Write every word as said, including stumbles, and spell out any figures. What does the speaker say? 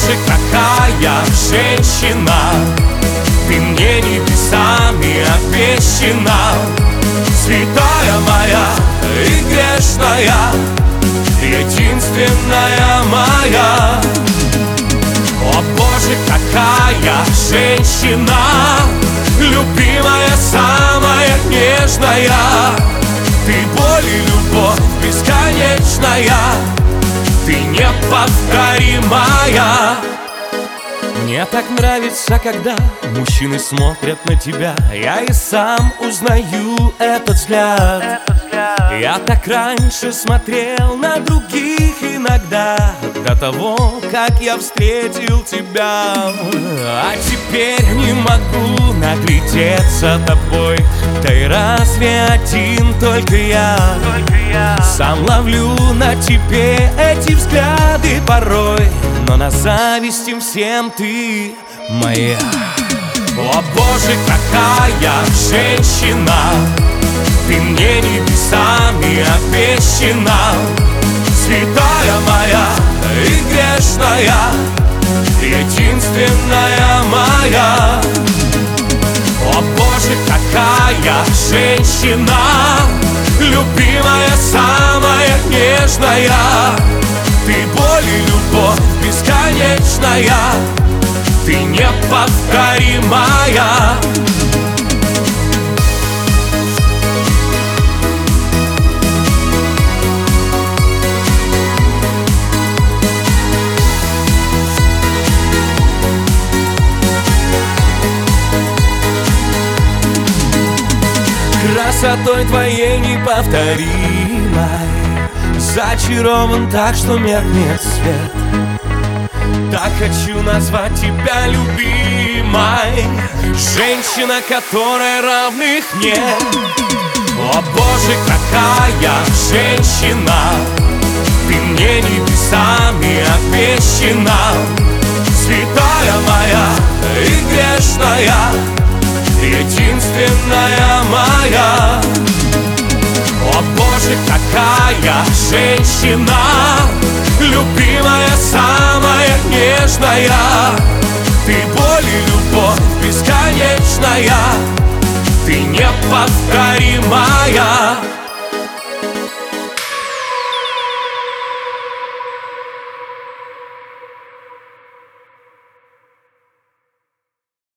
Боже, какая женщина, ты мне небесами обещана, святая моя и грешная, единственная моя. О Боже, какая женщина, любимая, самая нежная, ты боль и любовь бесконечная, ты неповторимая. Мне так нравится, когда мужчины смотрят на тебя, я и сам узнаю этот взгляд. Я так раньше смотрел на других иногда, до того, как я встретил тебя. А теперь не могу наглядеться тобой, да и разве один только я? Сам ловлю на тебе эти взгляды порой, но на зависть им всем ты моя. О Боже, какая женщина, ты мне небесами обещана, святая моя и грешная, единственная моя. О Боже, какая женщина, любимая, самая нежная, ты боль и любовь бесконечная, ты неповторимая. Красотой твоей неповторимой зачарован так, что меркнет свет. Так хочу назвать тебя любимой, женщина, которой равных нет. О Боже, какая женщина, ты мне небесами обещана, святая моя и грешная, единственная моя. О Боже, какая женщина, любимая, самая нежная, ты боль и любовь бесконечная, ты неповторимая.